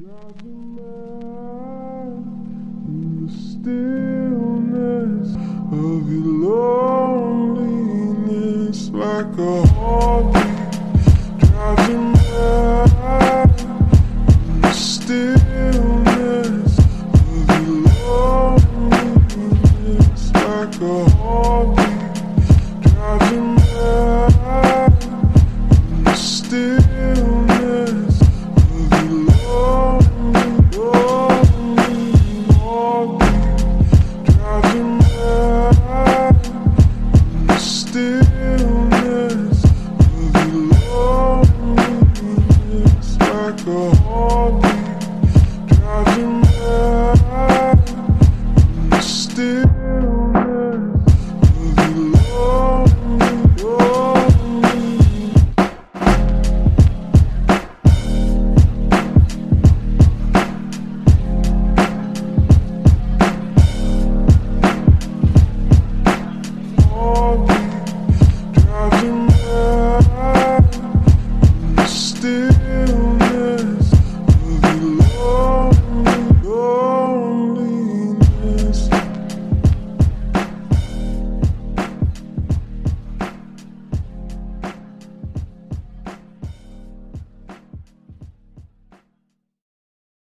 In the stillness of your loneliness, like a heartbeat drives you mad. In the stillness of your loneliness, like a heartbeat drives you mad. In the stillness of your loneliness, heartbeat drives you mad. In the stillness of your loneliness, like a heart.